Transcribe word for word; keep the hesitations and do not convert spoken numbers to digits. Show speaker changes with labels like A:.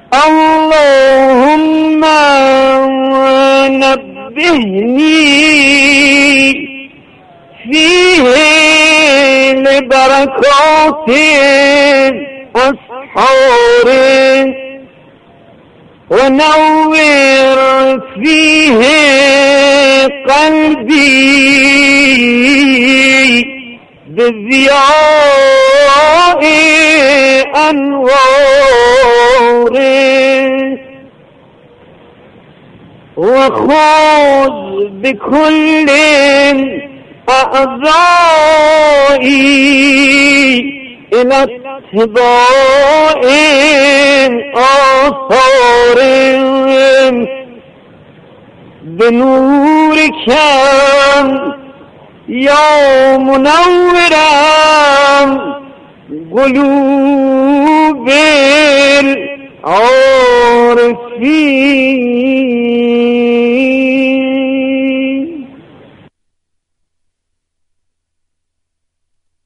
A: اللهم نبهني فيه لبركات أسحار ونور فيه قلبي بضياء أنوار وخذ بكل أعضائي إلى اتباع آثار بنورك يا منورا قلوب العارفين.